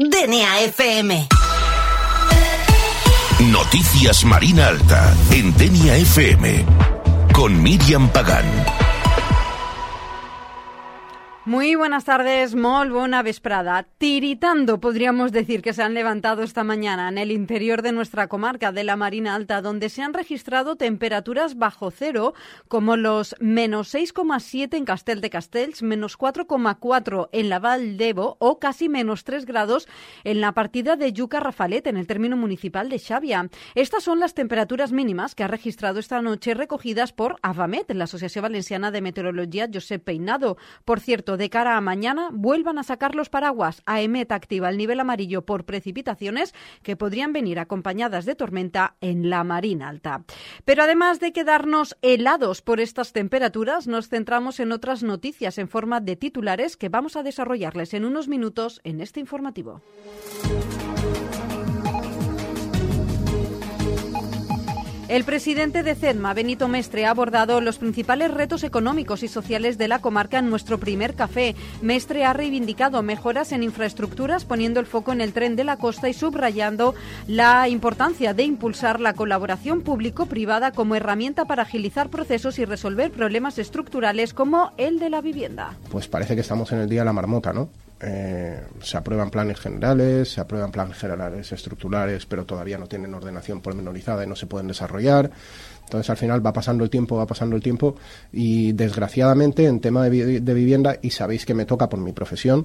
DNA FM. Noticias Marina Alta en DNA FM con Míriam Pagán. Muy buenas tardes, molt bona vesprada. Tiritando, podríamos decir, que se han levantado esta mañana en el interior de nuestra comarca de la Marina Alta, donde se han registrado temperaturas bajo cero, como los menos 6,7 en Castel de Castells, menos 4,4 en la Vall d'Ebo o casi menos 3 grados en la partida de Yuca-Rafalet, en el término municipal de Xàbia. Estas son las temperaturas mínimas que ha registrado esta noche, recogidas por AVAMET, la Asociación Valenciana de Meteorología Josep Peinado. Por cierto, de cara a mañana, vuelvan a sacar los paraguas. AEMET activa el nivel amarillo por precipitaciones que podrían venir acompañadas de tormenta en la Marina Alta. Pero además de quedarnos helados por estas temperaturas, nos centramos en otras noticias en forma de titulares que vamos a desarrollarles en unos minutos en este informativo. El presidente de CEDMA, Benito Mestre, ha abordado los principales retos económicos y sociales de la comarca en nuestro primer café. Mestre ha reivindicado mejoras en infraestructuras, poniendo el foco en el tren de la costa y subrayando la importancia de impulsar la colaboración público-privada como herramienta para agilizar procesos y resolver problemas estructurales como el de la vivienda. Pues parece que estamos en el día de la marmota, ¿no? Se aprueban planes generales, se aprueban planes generales estructurales, pero todavía no tienen ordenación pormenorizada y no se pueden desarrollar. Entonces, al final va pasando el tiempo y, desgraciadamente, en tema de vivienda, y sabéis que me toca por mi profesión,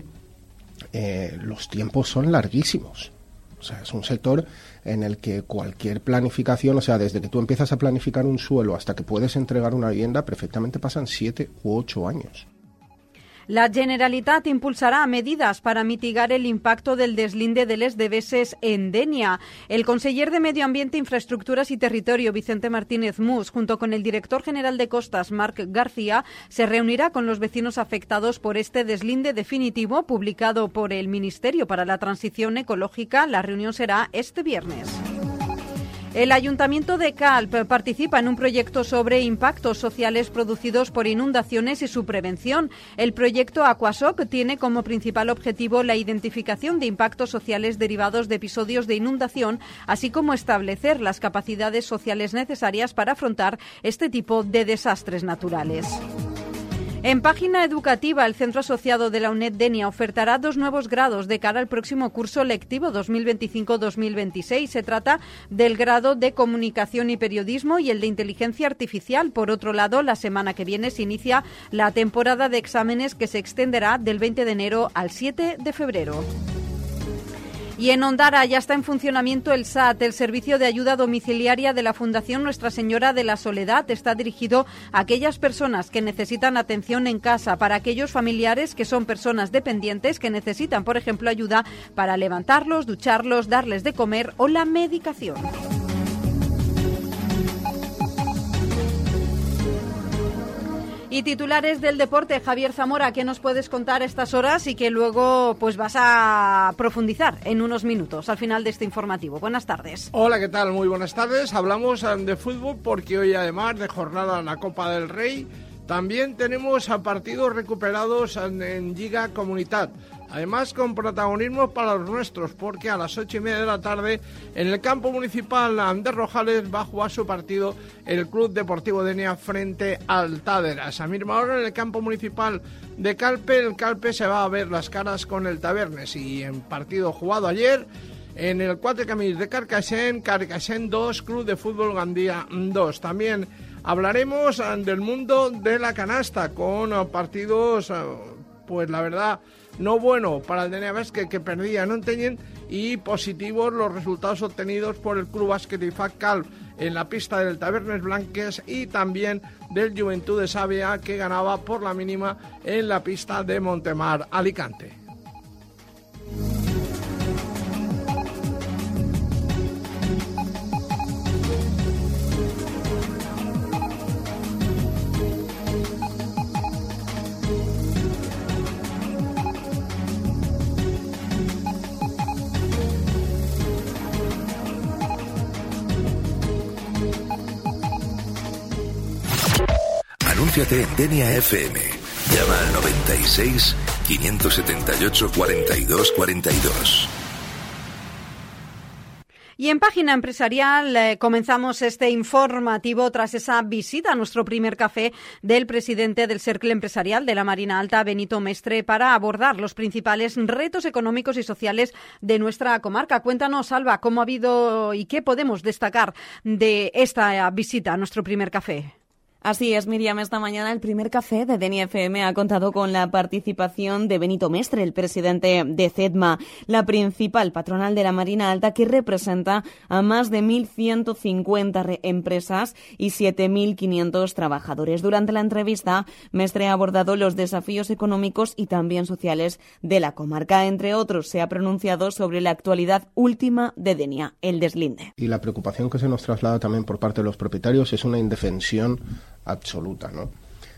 los tiempos son larguísimos. O sea, es un sector en el que cualquier planificación, o sea, desde que tú empiezas a planificar un suelo hasta que puedes entregar una vivienda, perfectamente pasan 7 u 8 años. La Generalitat impulsará medidas para mitigar el impacto del deslinde de les deveses en Denia. El conseller de Medio Ambiente, Infraestructuras y Territorio, Vicente Martínez Mus, junto con el director general de Costas, Marc García, se reunirá con los vecinos afectados por este deslinde definitivo publicado por el Ministerio para la Transición Ecológica. La reunión será este viernes. El Ayuntamiento de Calp participa en un proyecto sobre impactos sociales producidos por inundaciones y su prevención. El proyecto Aquasop tiene como principal objetivo la identificación de impactos sociales derivados de episodios de inundación, así como establecer las capacidades sociales necesarias para afrontar este tipo de desastres naturales. En página educativa, el Centro Asociado de la UNED Denia ofertará 2 nuevos grados de cara al próximo curso lectivo 2025-2026. Se trata del grado de Comunicación y Periodismo y el de Inteligencia Artificial. Por otro lado, la semana que viene se inicia la temporada de exámenes que se extenderá del 20 de enero al 7 de febrero. Y en Ondara ya está en funcionamiento el SAT, el Servicio de Ayuda Domiciliaria de la Fundación Nuestra Señora de la Soledad. Está dirigido a aquellas personas que necesitan atención en casa, para aquellos familiares que son personas dependientes que necesitan, por ejemplo, ayuda para levantarlos, ducharlos, darles de comer o la medicación. Y titulares del deporte, Javier Zamora, ¿qué nos puedes contar a estas horas y que luego pues vas a profundizar en unos minutos al final de este informativo? Buenas tardes. Hola, ¿qué tal? Muy buenas tardes. Hablamos de fútbol porque hoy, además de jornada en la Copa del Rey, también tenemos a partidos recuperados en Lliga Comunitat. Además, con protagonismo para los nuestros, porque a las 8:30 de la tarde en el campo municipal de Rojales va a jugar su partido el Club Deportivo Denia frente al Taderas. A misma hora en el campo municipal de Calpe, el Calpe se va a ver las caras con el Tabernes. Y en partido jugado ayer en el 4 Camins de Carcaixent 2, Club de Fútbol Gandía 2. También hablaremos del mundo de la canasta con partidos, pues la verdad, no bueno para el Denia Bàsquet, que perdía en Ontinyent, y positivos los resultados obtenidos por el Club Bàsquet IFAC Calp en la pista del Tabernes Blanques y también del Juventud de Sàvia, que ganaba por la mínima en la pista de Montemar Alicante. Anúnciate en Denia FM. Llama al 96 578 42 42. Y en Página Empresarial comenzamos este informativo tras esa visita a nuestro primer café del presidente del Cercle Empresarial de la Marina Alta, Benito Mestre, para abordar los principales retos económicos y sociales de nuestra comarca. Cuéntanos, Alba, cómo ha habido y qué podemos destacar de esta visita a nuestro primer café. Así es, Miriam. Esta mañana el primer café de Denia FM ha contado con la participación de Benito Mestre, el presidente de CEDMA, la principal patronal de la Marina Alta, que representa a más de 1.150 empresas y 7.500 trabajadores. Durante la entrevista, Mestre ha abordado los desafíos económicos y también sociales de la comarca. Entre otros, se ha pronunciado sobre la actualidad última de Denia, el deslinde. Y la preocupación que se nos traslada también por parte de los propietarios es una indefensión absoluta, ¿no?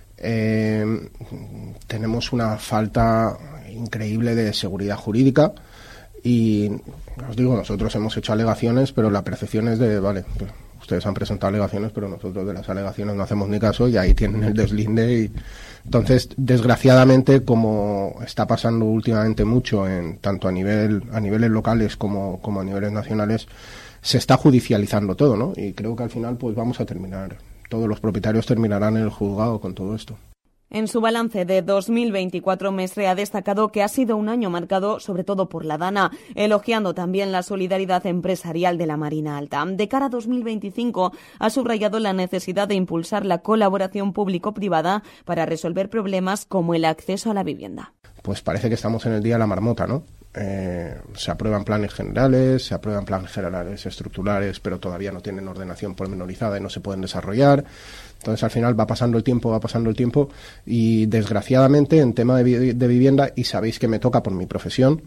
Tenemos una falta increíble de seguridad jurídica y os digo, nosotros hemos hecho alegaciones, pero la percepción es de, vale, pues ustedes han presentado alegaciones, pero nosotros de las alegaciones no hacemos ni caso y ahí tienen el deslinde. Y entonces, desgraciadamente, como está pasando últimamente mucho tanto a niveles locales como a niveles nacionales, se está judicializando todo, ¿no? Y creo que al final pues vamos a terminar. Todos los propietarios terminarán en el juzgado con todo esto. En su balance de 2024, Mestre ha destacado que ha sido un año marcado sobre todo por la Dana, elogiando también la solidaridad empresarial de la Marina Alta. De cara a 2025, ha subrayado la necesidad de impulsar la colaboración público-privada para resolver problemas como el acceso a la vivienda. Pues parece que estamos en el día de la marmota, ¿no? Se aprueban planes generales estructurales, pero todavía no tienen ordenación pormenorizada y no se pueden desarrollar. Entonces, al final va pasando el tiempo y, desgraciadamente, en tema de vivienda, y sabéis que me toca por mi profesión,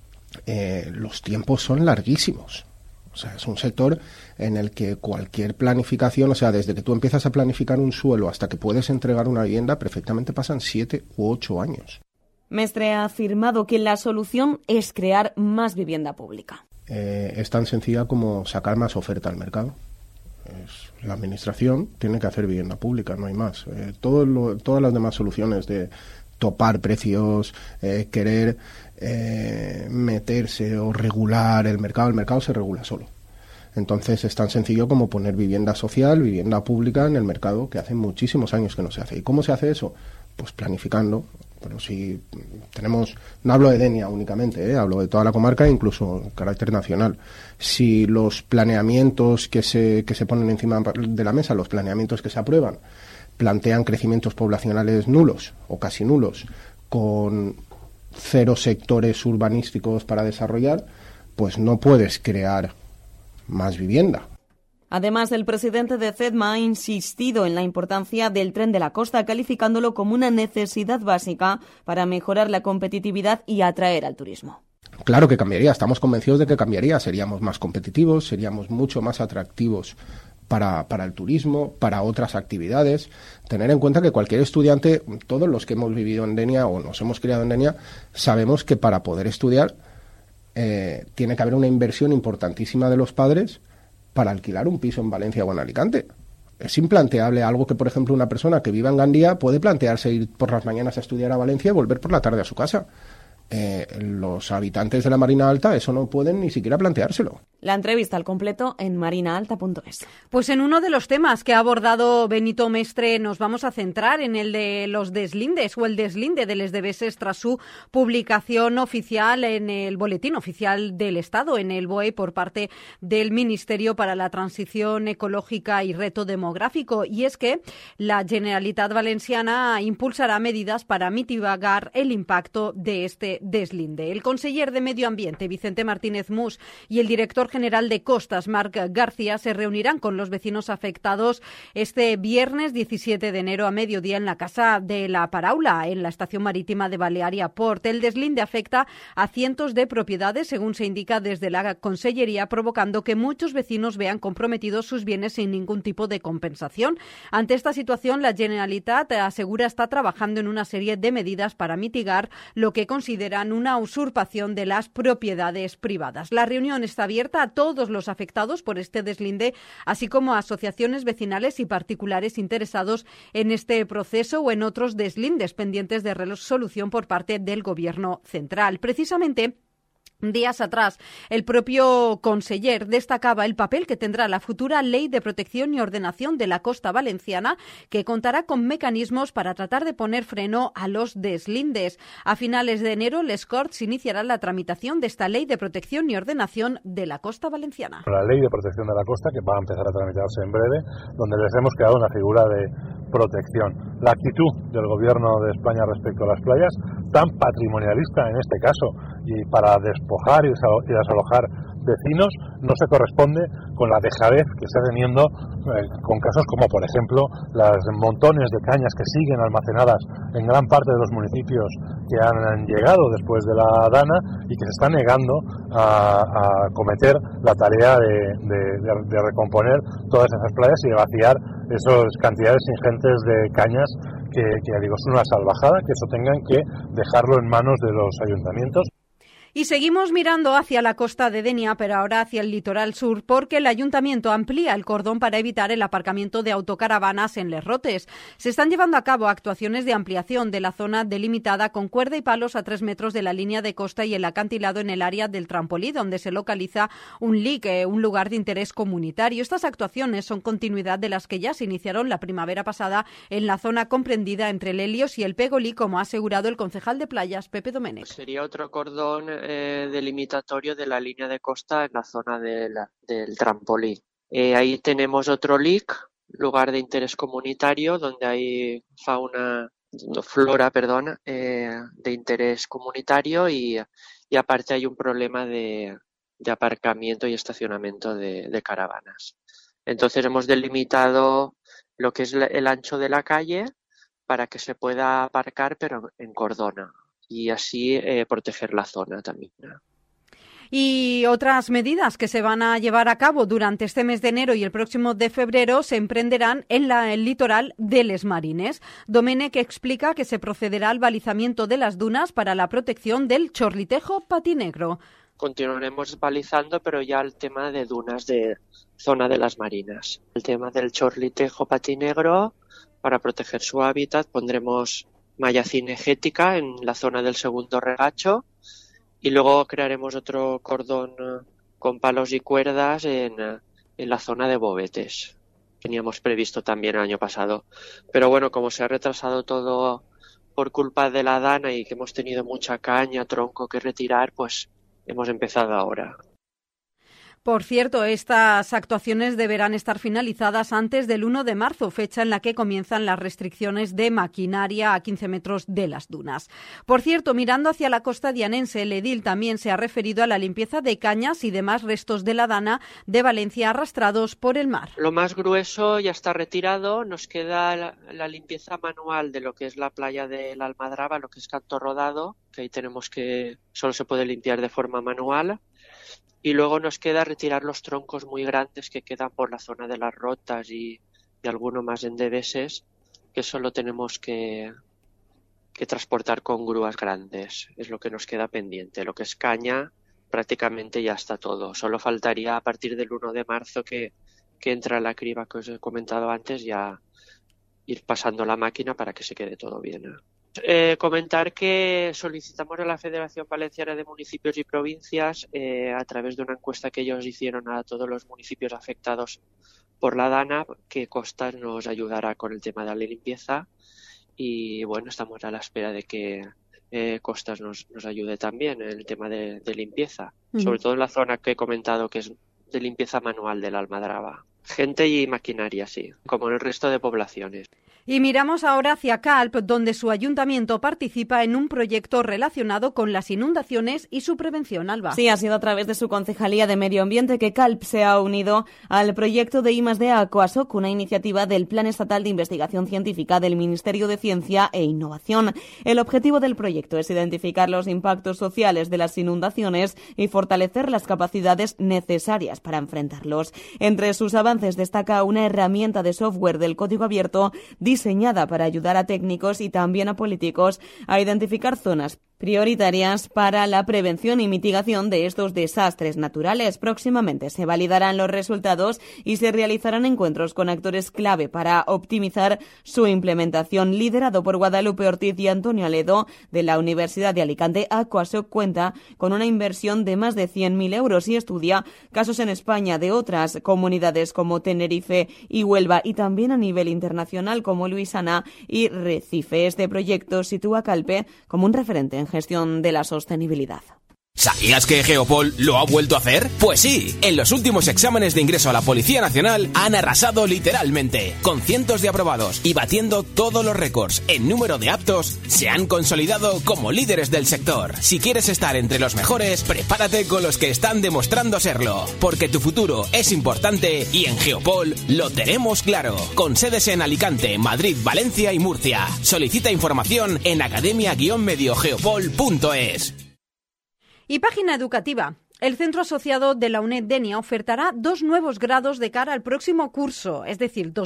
los tiempos son larguísimos. O sea, es un sector en el que cualquier planificación, o sea, desde que tú empiezas a planificar un suelo hasta que puedes entregar una vivienda, perfectamente pasan 7 u 8 años. Mestre ha afirmado que la solución es crear más vivienda pública. Es tan sencilla como sacar más oferta al mercado. La administración tiene que hacer vivienda pública, no hay más. Todas las demás soluciones de topar precios, querer meterse o regular el mercado se regula solo. Entonces es tan sencillo como poner vivienda social, vivienda pública en el mercado, que hace muchísimos años que no se hace. ¿Y cómo se hace eso? Pues planificando. Pero si tenemos, no hablo de Denia únicamente, hablo de toda la comarca, incluso en carácter nacional. Si los planeamientos que se ponen encima de la mesa, los planeamientos que se aprueban, plantean crecimientos poblacionales nulos o casi nulos, con 0 sectores urbanísticos para desarrollar, pues no puedes crear más vivienda. Además, el presidente de CEDMA ha insistido en la importancia del tren de la costa, calificándolo como una necesidad básica para mejorar la competitividad y atraer al turismo. Claro que cambiaría, estamos convencidos de que cambiaría, seríamos más competitivos, seríamos mucho más atractivos para el turismo, para otras actividades. Tener en cuenta que cualquier estudiante, todos los que hemos vivido en Denia o nos hemos criado en Denia, sabemos que para poder estudiar tiene que haber una inversión importantísima de los padres para alquilar un piso en Valencia o en Alicante. Es implanteable algo que, por ejemplo, una persona que viva en Gandía puede plantearse ir por las mañanas a estudiar a Valencia y volver por la tarde a su casa. Los habitantes de la Marina Alta eso no pueden ni siquiera planteárselo. La entrevista al completo en marinaalta.es. Pues en uno de los temas que ha abordado Benito Mestre nos vamos a centrar en el de los deslindes o el deslinde de les debeses tras su publicación oficial en el Boletín Oficial del Estado, en el BOE, por parte del Ministerio para la Transición Ecológica y Reto Demográfico. Y es que la Generalitat Valenciana impulsará medidas para mitigar el impacto de este deslinde. El conseller de Medio Ambiente, Vicente Martínez Mus, y el director general de Costas, Marc García, se reunirán con los vecinos afectados este viernes 17 de enero a mediodía en la Casa de la Paraula, en la estación marítima de Balearia Port. El deslinde afecta a cientos de propiedades, según se indica desde la Consellería, provocando que muchos vecinos vean comprometidos sus bienes sin ningún tipo de compensación. Ante esta situación, la Generalitat asegura está trabajando en una serie de medidas para mitigar lo que consideran una usurpación de las propiedades privadas. La reunión está abierta a todos los afectados por este deslinde, así como a asociaciones vecinales y particulares interesados en este proceso o en otros deslindes pendientes de resolución por parte del Gobierno central. Precisamente, días atrás. El propio conseller destacaba el papel que tendrá la futura Ley de Protección y Ordenación de la Costa Valenciana, que contará con mecanismos para tratar de poner freno a los deslindes. A finales de enero, les Corts iniciará la tramitación de esta Ley de Protección y Ordenación de la Costa Valenciana. La Ley de Protección de la Costa, que va a empezar a tramitarse en breve, donde les hemos creado una figura de protección. La actitud del Gobierno de España respecto a las playas, tan patrimonialista en este caso, y para despojar y desalojar vecinos, no se corresponde con la dejadez que está teniendo con casos como, por ejemplo, las montones de cañas que siguen almacenadas en gran parte de los municipios que han llegado después de la Dana y que se están negando a cometer la tarea de recomponer todas esas playas y de vaciar esas cantidades ingentes de cañas que digo, es una salvajada, que eso tengan que dejarlo en manos de los ayuntamientos. Y seguimos mirando hacia la costa de Denia, pero ahora hacia el litoral sur, porque el ayuntamiento amplía el cordón para evitar el aparcamiento de autocaravanas en Les Rotes. Se están llevando a cabo actuaciones de ampliación de la zona delimitada con cuerda y palos a 3 metros de la línea de costa y el acantilado en el área del trampolí, donde se localiza un LIC, un lugar de interés comunitario. Estas actuaciones son continuidad de las que ya se iniciaron la primavera pasada en la zona comprendida entre el Helios y el Pegolí, como ha asegurado el concejal de playas, Pepe Domènech. Sería otro cordón delimitatorio de la línea de costa en la zona del trampolí. Ahí tenemos otro LIC, lugar de interés comunitario, donde hay flora de interés comunitario y aparte hay un problema de aparcamiento y estacionamiento de caravanas. Entonces hemos delimitado lo que es el ancho de la calle para que se pueda aparcar, pero en cordona, y así proteger la zona también. Y otras medidas que se van a llevar a cabo durante este mes de enero y el próximo de febrero se emprenderán en el litoral de Les Marines. Domènech explica que se procederá al balizamiento de las dunas para la protección del chorlitejo patinegro. Continuaremos balizando, pero ya el tema de dunas de zona de las marinas. El tema del chorlitejo patinegro, para proteger su hábitat, pondremos malla cinegética en la zona del segundo regacho y luego crearemos otro cordón con palos y cuerdas en la zona de bovetes. Teníamos previsto también el año pasado. Pero bueno, como se ha retrasado todo por culpa de la Dana y que hemos tenido mucha caña, tronco que retirar, pues hemos empezado ahora. Por cierto, estas actuaciones deberán estar finalizadas antes del 1 de marzo, fecha en la que comienzan las restricciones de maquinaria a 15 metros de las dunas. Por cierto, mirando hacia la costa dianense, el edil también se ha referido a la limpieza de cañas y demás restos de la Dana de Valencia arrastrados por el mar. Lo más grueso ya está retirado, nos queda la limpieza manual de lo que es la playa de la Almadraba, lo que es Canto Rodado, que ahí tenemos que solo se puede limpiar de forma manual. Y luego nos queda retirar los troncos muy grandes que quedan por la zona de las Rotas y alguno más en Deveses, que solo tenemos que transportar con grúas grandes. Es lo que nos queda pendiente. Lo que es caña, prácticamente ya está todo. Solo faltaría a partir del 1 de marzo que entra la criba que os he comentado antes, ya ir pasando la máquina para que se quede todo bien. Comentar que solicitamos a la Federación Valenciana de Municipios y Provincias, a través de una encuesta que ellos hicieron a todos los municipios afectados por la Dana, que Costas nos ayudará con el tema de la limpieza y bueno, estamos a la espera de que Costas nos ayude también en el tema de limpieza, sobre todo en la zona que he comentado que es de limpieza manual de la Almadraba. Gente y maquinaria, sí, como en el resto de poblaciones. Y miramos ahora hacia Calp, donde su ayuntamiento participa en un proyecto relacionado con las inundaciones y su prevención, Alba. Sí, ha sido a través de su Concejalía de Medio Ambiente que Calp se ha unido al proyecto de I+D Aquasoc, una iniciativa del Plan Estatal de Investigación Científica del Ministerio de Ciencia e Innovación. El objetivo del proyecto es identificar los impactos sociales de las inundaciones y fortalecer las capacidades necesarias para enfrentarlos. Entre sus avances destaca una herramienta de software del código abierto diseñada para ayudar a técnicos y también a políticos a identificar zonas prioritarias para la prevención y mitigación de estos desastres naturales. Próximamente se validarán los resultados y se realizarán encuentros con actores clave para optimizar su implementación. Liderado por Guadalupe Ortiz y Antonio Aledo de la Universidad de Alicante, Aquasoc cuenta con una inversión de más de 100.000 euros y estudia casos en España de otras comunidades como Tenerife y Huelva, y también a nivel internacional como Luisiana y Recife. Este proyecto sitúa a Calpe como un referente en gestión de la sostenibilidad. ¿Sabías que Geopol lo ha vuelto a hacer? Pues sí, en los últimos exámenes de ingreso a la Policía Nacional han arrasado literalmente. Con cientos de aprobados y batiendo todos los récords en número de aptos, se han consolidado como líderes del sector. Si quieres estar entre los mejores, prepárate con los que están demostrando serlo, porque tu futuro es importante y en Geopol lo tenemos claro. Con sedes en Alicante, Madrid, Valencia y Murcia. Solicita información en academia-mediogeopol.es. Y página educativa. El Centro Asociado de la UNED Denia ofertará 2 nuevos grados de cara al próximo curso, es decir,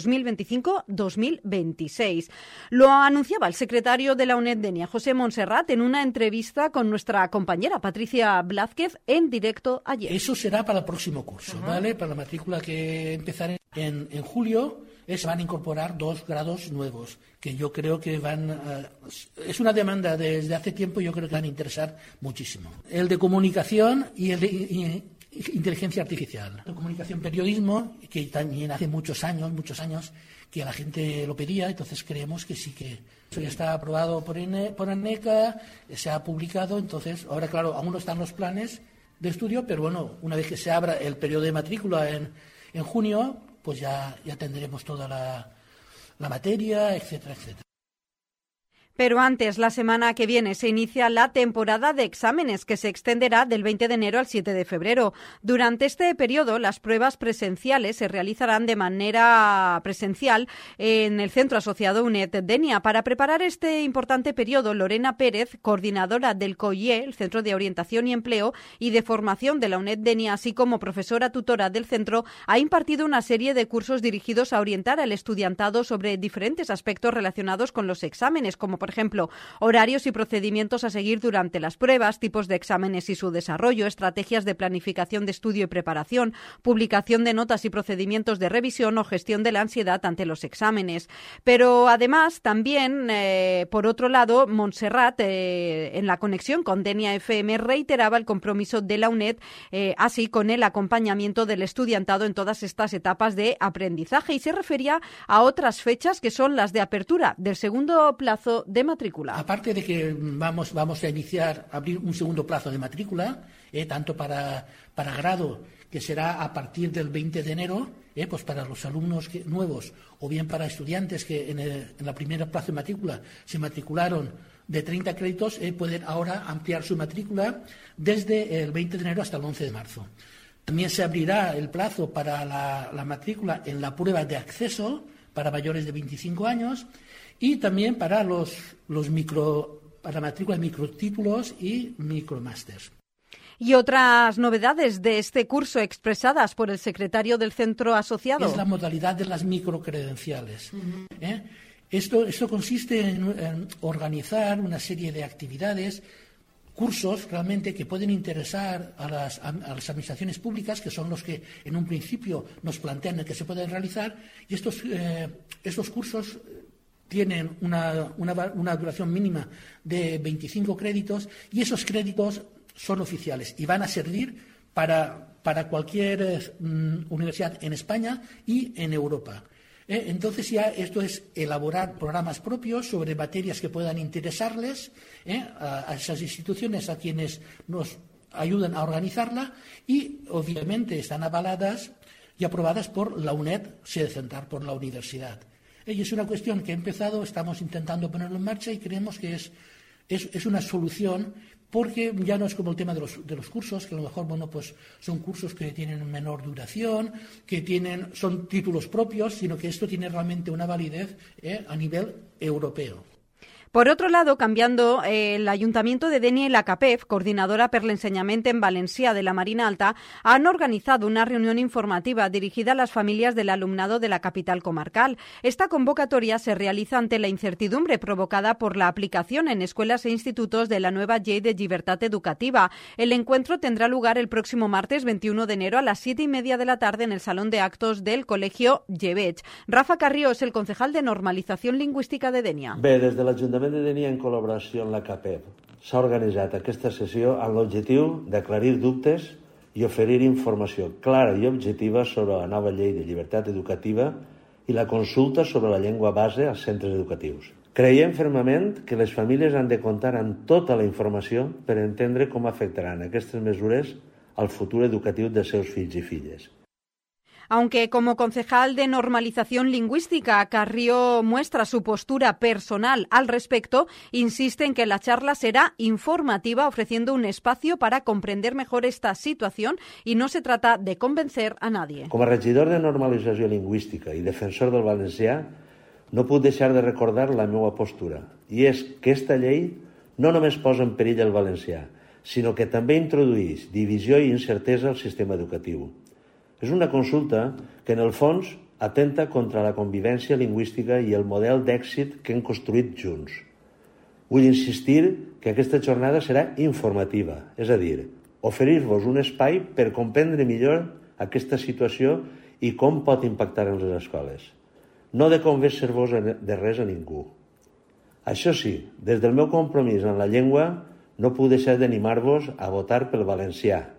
2025-2026. Lo anunciaba el secretario de la UNED Denia, José Montserrat, en una entrevista con nuestra compañera Patricia Blázquez en directo ayer. Eso será para el próximo curso, ¿vale? Para la matrícula que empezará en julio. Se van a incorporar 2 grados nuevos, que yo creo que es una demanda desde hace tiempo, yo creo que van a interesar muchísimo. El de comunicación y el de inteligencia artificial. De comunicación, periodismo, que también hace muchos años que la gente lo pedía, entonces creemos que sí que eso ya está aprobado por ANECA, se ha publicado, entonces ahora claro, aún no están los planes de estudio, pero bueno, una vez que se abra el periodo de matrícula en junio, pues ya tendremos toda la materia, etcétera, etcétera. Pero antes, la semana que viene, se inicia la temporada de exámenes, que se extenderá del 20 de enero al 7 de febrero. Durante este periodo, las pruebas presenciales se realizarán de manera presencial en el Centro Asociado UNED Denia. Para preparar este importante periodo, Lorena Pérez, coordinadora del COIE, el Centro de Orientación y Empleo y de Formación de la UNED Denia, así como profesora tutora del centro, ha impartido una serie de cursos dirigidos a orientar al estudiantado sobre diferentes aspectos relacionados con los exámenes, como por ejemplo, horarios y procedimientos a seguir durante las pruebas, tipos de exámenes y su desarrollo, estrategias de planificación de estudio y preparación, publicación de notas y procedimientos de revisión o gestión de la ansiedad ante los exámenes. Pero además, también, por otro lado, Montserrat, en la conexión con Denia FM, reiteraba el compromiso de la UNED, así con el acompañamiento del estudiantado en todas estas etapas de aprendizaje, y se refería a otras fechas que son las de apertura del segundo plazo de matrícula. Aparte de que vamos a abrir un segundo plazo de matrícula, tanto para grado, que será a partir del 20 de enero, pues para los alumnos nuevos, o bien para estudiantes que en la primera plazo de matrícula se matricularon de 30 créditos, pueden ahora ampliar su matrícula desde el 20 de enero hasta el 11 de marzo. También se abrirá el plazo para la matrícula en la prueba de acceso para mayores de 25 años, y también para para matrícula de microtítulos y micromásters. Y otras novedades de este curso expresadas por el secretario del Centro Asociado. Es la modalidad de las microcredenciales. Esto consiste en organizar una serie de actividades, cursos realmente que pueden interesar a las administraciones públicas, que son los que en un principio nos plantean que se pueden realizar, y estos cursos tienen una duración mínima de 25 créditos, y esos créditos son oficiales y van a servir para cualquier universidad en España y en Europa. Entonces ya esto es elaborar programas propios sobre materias que puedan interesarles a esas instituciones, a quienes nos ayudan a organizarla, y obviamente están avaladas y aprobadas por la UNED, sede central, por la universidad. Y es una cuestión que estamos intentando ponerlo en marcha, y creemos que es una solución, porque ya no es como el tema de los cursos, que a lo mejor pues son cursos que tienen menor duración, son títulos propios, sino que esto tiene realmente una validez a nivel europeo. Por otro lado, cambiando, el Ayuntamiento de Dénia y la CAPEF, coordinadora per l'ensenyament en valencià de la Marina Alta, han organizado una reunión informativa dirigida a las familias del alumnado de la capital comarcal. Esta convocatoria se realiza ante la incertidumbre provocada por la aplicación en escuelas e institutos de la nueva Ley de Llibertat Educativa. El encuentro tendrá lugar el próximo martes 21 de enero a las 7:30 de la tarde en el Salón de Actos del Colegio Llebeig. Rafa Carrió es el concejal de Normalización Lingüística de Dénia. Bé, des de l'Ajuntament de Dénia, en col·laboració amb la CAPEF, s'ha organitzat aquesta sessió amb l'objectiu d'aclarir dubtes i oferir informació clara i objectiva sobre la nova llei de llibertat educativa i la consulta sobre la llengua base als centres educatius. Creiem fermament que les famílies han de comptar amb tota la informació per entendre com afectaran aquestes mesures al futur educatiu dels seus fills i filles. Aunque como concejal de Normalización Lingüística, Carrió muestra su postura personal al respecto, insiste en que la charla será informativa, ofreciendo un espacio para comprender mejor esta situación y no se trata de convencer a nadie. Com a regidor de Normalització Lingüística i defensor del valencià, no puc deixar de recordar la meva postura, i és que aquesta llei no només posa en perill el valencià, sinó que també introdueix divisió i incertesa al sistema educatiu. És una consulta que, en el fons, atenta contra la convivència lingüística i el model d'èxit que hem construït junts. Vull insistir que aquesta jornada serà informativa, és a dir, oferir-vos un espai per comprendre millor aquesta situació i com pot impactar en les escoles. No de convèncer-vos de res a ningú. Això sí, des del meu compromís en la llengua, no puc deixar d'animar-vos a votar pel valencià.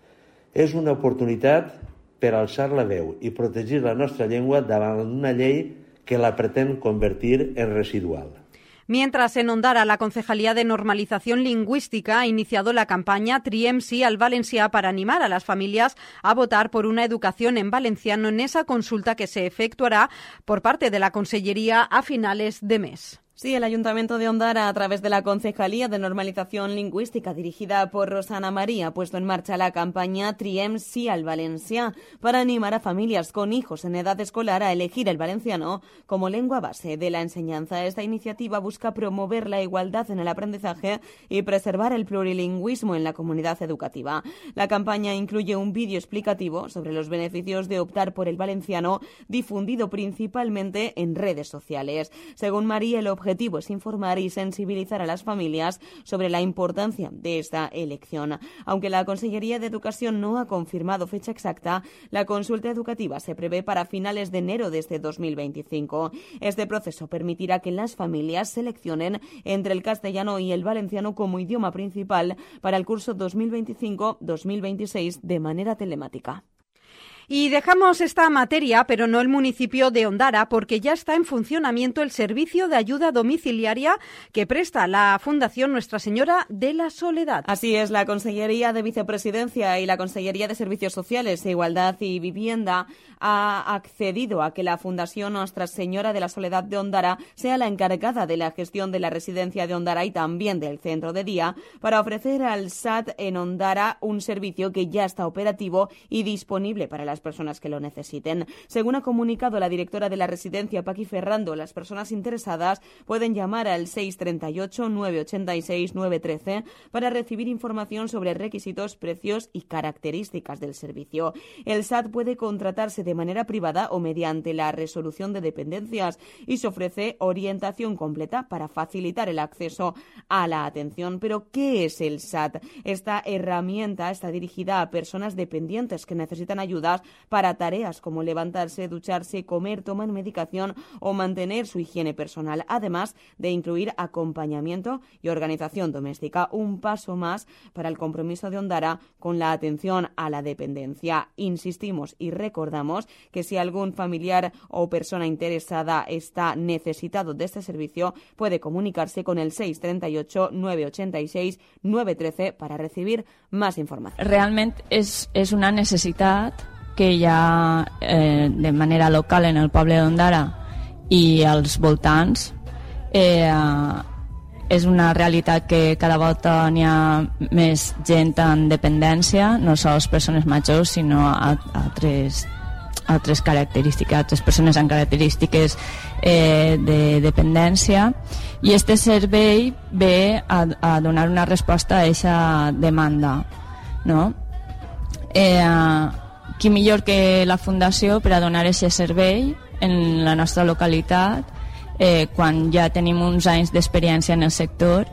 És una oportunitat per alçar la veu i protegir la nostra llengua davant una llei que la pretén convertir en residual. Mientras en Ondara, la Concejalía de Normalización Lingüística ha iniciado la campaña Triem sí al valencià para animar a las familias a votar por una educación en valenciano en esa consulta que se efectuará por parte de la Consellería a finales de mes. Sí, el Ayuntamiento de Ondara, a través de la Concejalía de Normalización Lingüística dirigida por Rosana María, ha puesto en marcha la campaña Triem sí al valencià para animar a familias con hijos en edad escolar a elegir el valenciano como lengua base de la enseñanza. Esta iniciativa busca promover la igualdad en el aprendizaje y preservar el plurilingüismo en la comunidad educativa. La campaña incluye un vídeo explicativo sobre los beneficios de optar por el valenciano, difundido principalmente en redes sociales. Según María, el objetivo es informar y sensibilizar a las familias sobre la importancia de esta elección. Aunque la Consellería de Educación no ha confirmado fecha exacta, la consulta educativa se prevé para finales de enero de este 2025. Este proceso permitirá que las familias seleccionen entre el castellano y el valenciano como idioma principal para el curso 2025-2026 de manera telemática. Y dejamos esta materia, pero no el municipio de Ondara, porque ya está en funcionamiento el servicio de ayuda domiciliaria que presta la Fundación Nuestra Señora de la Soledad. Así es, la Consellería de Vicepresidencia y la Consellería de Servicios Sociales, Igualdad y Vivienda ha accedido a que la Fundación Nuestra Señora de la Soledad de Ondara sea la encargada de la gestión de la residencia de Ondara y también del centro de día para ofrecer al SAT en Ondara un servicio que ya está operativo y disponible para las personas que lo necesiten. Según ha comunicado la directora de la residencia, Paqui Ferrando, las personas interesadas pueden llamar al 638-986-913 para recibir información sobre requisitos, precios y características del servicio. El SAT puede contratarse de manera privada o mediante la resolución de dependencias y se ofrece orientación completa para facilitar el acceso a la atención. Pero, ¿qué es el SAT? Esta herramienta está dirigida a personas dependientes que necesitan ayudas para tareas como levantarse, ducharse, comer, tomar medicación o mantener su higiene personal, además de incluir acompañamiento y organización doméstica. Un paso más para el compromiso de Ondara con la atención a la dependencia. Insistimos y recordamos que si algún familiar o persona interesada está necesitado de este servicio, puede comunicarse con el 638-986-913 para recibir más información. Realment és una necessitat que hi ha de manera local en el poble d'Ondara i als voltants. És una realitat que cada volta n'hi ha més gent en dependència, no sols persones majors, sinó altres altres característiques, altres persones amb característiques de dependència, i este servei ve a donar una resposta a aquesta demanda, no? Qui millor que la Fundació per a donar aquest servei en la nostra localitat quan ja tenim uns anys d'experiència en el sector.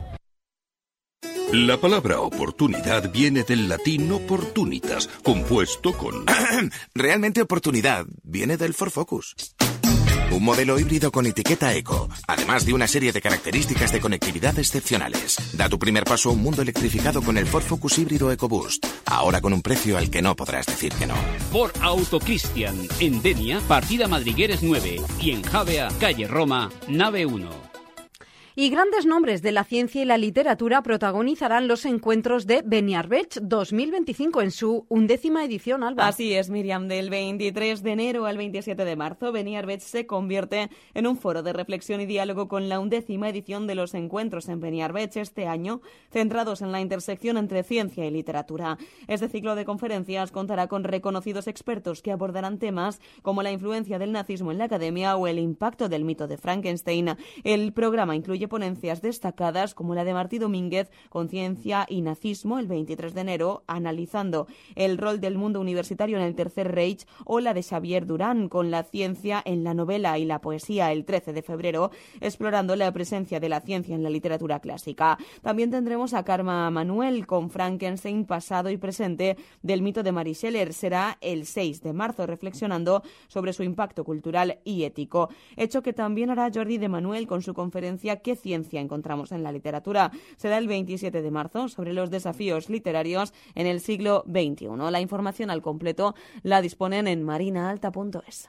La palabra oportunidad viene del latín opportunitas, compuesto con... Realmente oportunidad viene del Ford Focus. Un modelo híbrido con etiqueta eco, además de una serie de características de conectividad excepcionales. Da tu primer paso a un mundo electrificado con el Ford Focus híbrido EcoBoost, ahora con un precio al que no podrás decir que no. Ford Auto Cristian, en Denia, partida Madrigueres 9, y en Javea, calle Roma, nave 1. Y grandes nombres de la ciencia y la literatura protagonizarán los encuentros de Beniarbeig 2025 en su 11ª edición, Alba. Así es, Miriam. Del 23 de enero al 27 de marzo, Beniarbeig se convierte en un foro de reflexión y diálogo con la 11ª edición de los encuentros en Beniarbeig este año, centrados en la intersección entre ciencia y literatura. Este ciclo de conferencias contará con reconocidos expertos que abordarán temas como la influencia del nazismo en la academia o el impacto del mito de Frankenstein. El programa incluye ponencias destacadas como la de Martí Domínguez, Conciencia y Nazismo, el 23 de enero, analizando el rol del mundo universitario en el Tercer Reich, o la de Xavier Durán, con la ciencia en la novela y la poesía, el 13 de febrero, explorando la presencia de la ciencia en la literatura clásica. También tendremos a Karma Manuel con Frankenstein, pasado y presente del mito de Mary Shelley. Será el 6 de marzo, reflexionando sobre su impacto cultural y ético. Hecho que también hará Jordi de Manuel con su conferencia ¿Qué ciencia encontramos en la literatura? Será el 27 de marzo, sobre los desafíos literarios en el siglo XXI. La información al completo la disponen en marinaalta.es.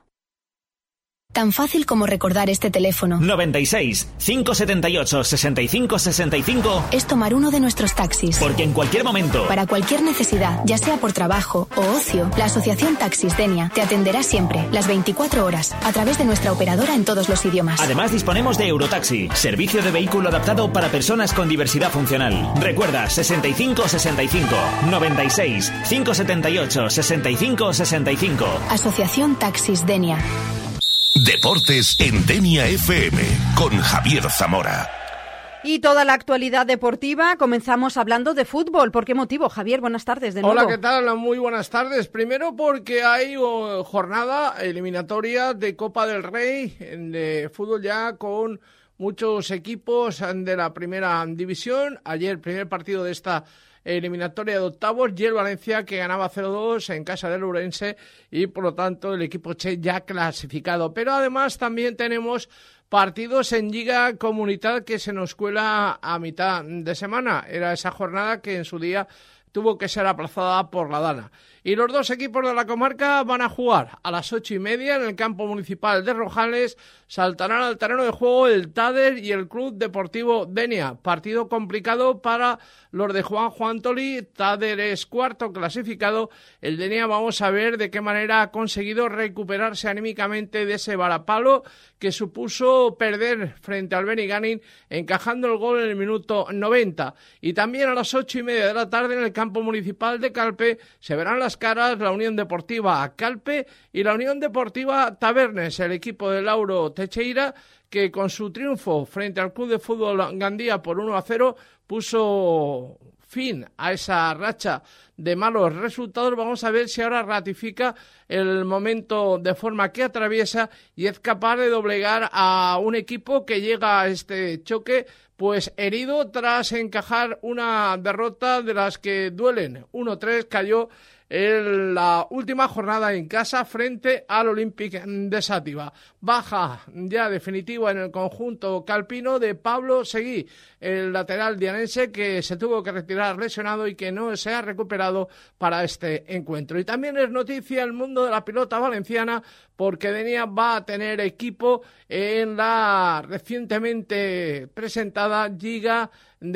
Tan fácil como recordar este teléfono. 96 578 65 65 es tomar uno de nuestros taxis. Porque en cualquier momento, para cualquier necesidad, ya sea por trabajo o ocio, la Asociación Taxis Denia te atenderá siempre, las 24 horas, a través de nuestra operadora en todos los idiomas. Además disponemos de Eurotaxi, servicio de vehículo adaptado para personas con diversidad funcional. Recuerda, 65 65 96 578 65 65. Asociación Taxis Denia. Deportes en Denia FM con Javier Zamora. Y toda la actualidad deportiva, comenzamos hablando de fútbol. ¿Por qué motivo, Javier? Buenas tardes de nuevo. Hola, ¿qué tal? Muy buenas tardes. Primero porque hay jornada eliminatoria de Copa del Rey de fútbol ya con muchos equipos de la primera división. Ayer, primer partido de esta eliminatoria de octavos, y el Valencia que ganaba 0-2 en casa del Ourense, y por lo tanto el equipo che ya clasificado. Pero además también tenemos partidos en Lliga Comunitat que se nos cuela a mitad de semana. Era esa jornada que en su día tuvo que ser aplazada por la Dana. Y los dos equipos de la comarca van a jugar a las 8:30 en el campo municipal de Rojales. Saltarán al terreno de juego el Tader y el Club Deportivo Denia. Partido complicado para los de Juanjo Antoli. Tader es cuarto clasificado. El Denia, vamos a ver de qué manera ha conseguido recuperarse anímicamente de ese varapalo que supuso perder frente al Benigànim, encajando el gol en el minuto 90. Y también a las 8:30 de la tarde en el campo municipal de Calpe se verán las caras la Unión Deportiva Calpe y la Unión Deportiva Tabernes, el equipo de Lauro Teixeira, que con su triunfo frente al Club de Fútbol Gandía por 1-0 puso fin a esa racha de malos resultados. Vamos a ver si ahora ratifica el momento de forma que atraviesa y es capaz de doblegar a un equipo que llega a este choque pues herido tras encajar una derrota de las que duelen. 1-3 cayó en la última jornada en casa frente al Olympic de Sátiva. Baja ya definitiva en el conjunto calpino de Pablo Seguí, el lateral dianense que se tuvo que retirar lesionado y que no se ha recuperado para este encuentro. Y también es noticia el mundo de la pelota valenciana porque Denia va a tener equipo en la recientemente presentada Lliga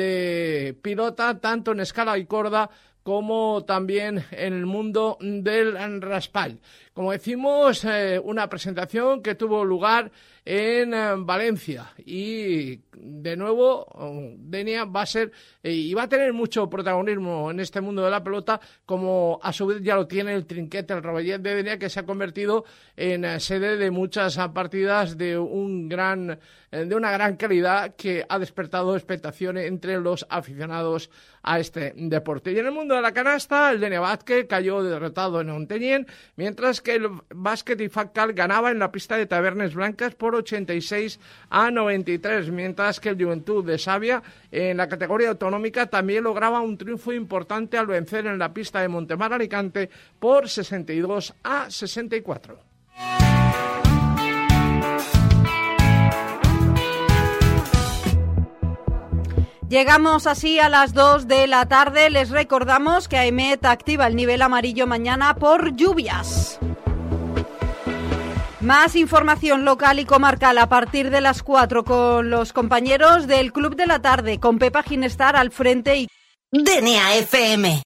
de Pilota, tanto en escala y corda como también en el mundo del raspall. como decimos, una presentación que tuvo lugar en Valencia, y de nuevo Denia va a ser y va a tener mucho protagonismo en este mundo de la pelota, como a su vez ya lo tiene el Trinquet, el Rovellet de Denia, que se ha convertido en sede de muchas partidas de una gran calidad, que ha despertado expectación entre los aficionados a este deporte. Y en el mundo de la canasta, el Denia Básquet cayó derrotado en Ontinyent, mientras que el Básquet Ifaccal ganaba en la pista de Tabernes Blancas por 86-93, mientras que el Juventud de Xàbia en la categoría autonómica también lograba un triunfo importante al vencer en la pista de Montemar Alicante por 62-64. Llegamos así a las 2 de la tarde. Les recordamos que AEMET activa el nivel amarillo mañana por lluvias. Más información local y comarcal a partir de las 4 con los compañeros del Club de la Tarde, con Pepa Ginestar al frente y Denia FM.